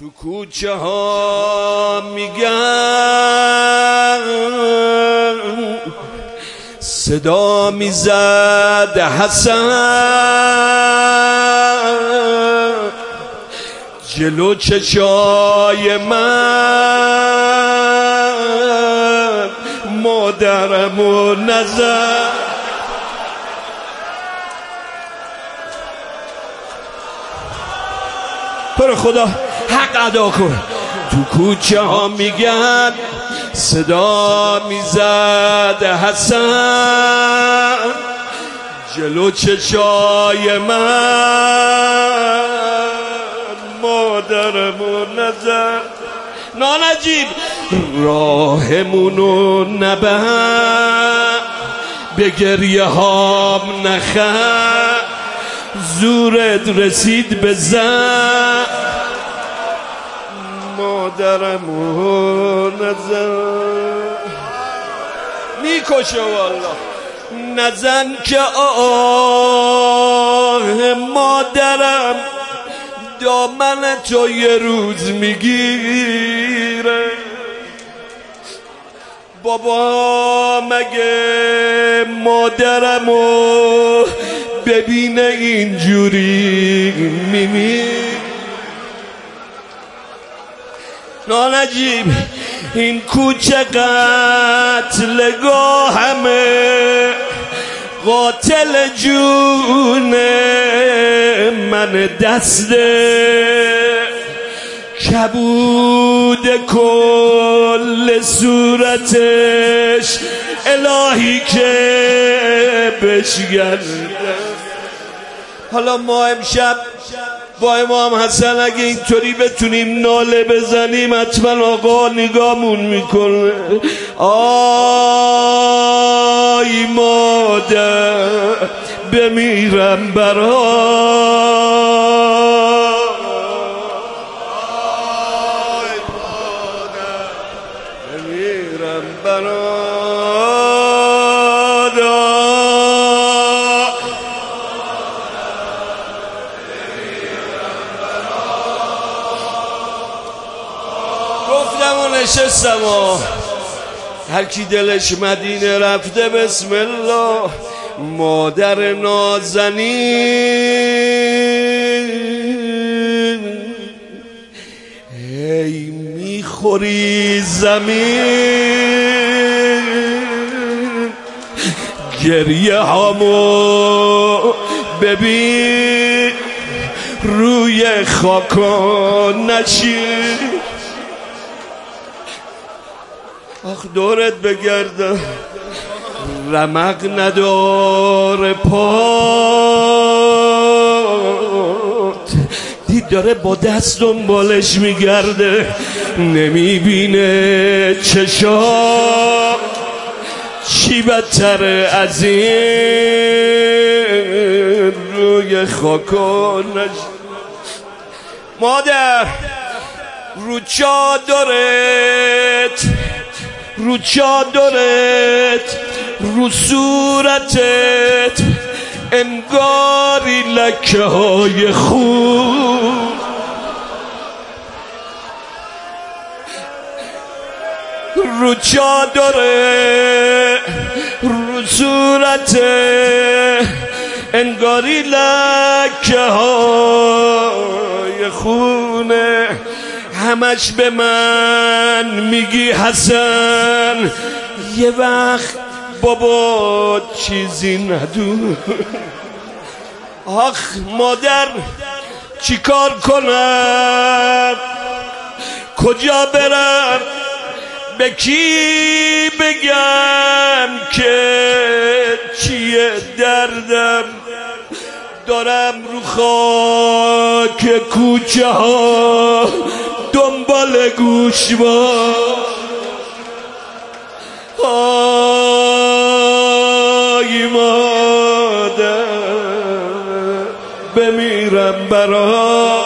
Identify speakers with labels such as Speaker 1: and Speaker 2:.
Speaker 1: تو کوچه ها میگن صدا میزد حسن جلو چشای من مادرمو نزد. تو خدا حق ادا کن. تو کوچه ها میگن صدا میزد حسن جلو چشای من مادرمو نزد. نانجیب راهمونو نبند به گریه هام نخند زورت رسید بزن مادرمو نزن. میکشه والله نزن که آه مادرم دامن تو یه روز میگیره. بابا مگه مادرمو ببینه اینجوری میمیره؟ نانجیب این کوچه قتلگاه همه قاتل جون من دسته کبود کل صورتش الهی که بشگرده. حالا ما امشب با امام حسن اگه اینطوری بتونیم ناله بزنیم حتما آقا نگامون میکنه. آی مادر بمیرم برات، آی مادر بمیرم برات. نشستم و هر کی دلش مدینه رفته بسم الله. مادر نازنین ای میخوری زمین گریه هامو ببین روی خاکا نشین. آخ دورت بگردم رمق نداره پات دید داره با دست دنبالش میگرده نمیبینه چشا چی بدتر از این روی خاکا نشین. مادر رو چادرت رو چادرت رو صورتت انگاری لکه های خون رو چادرت رو صورتت انگاری لکه های خونه. همش به من میگی حسن یه وقت بابا چیزی ندون. آخ مادر چی کار کنم کجا برم به کی بگم که چیه دردم دارم رو خاک کوچه ها دنبال گوشوار. آی مادر بمیرم برات.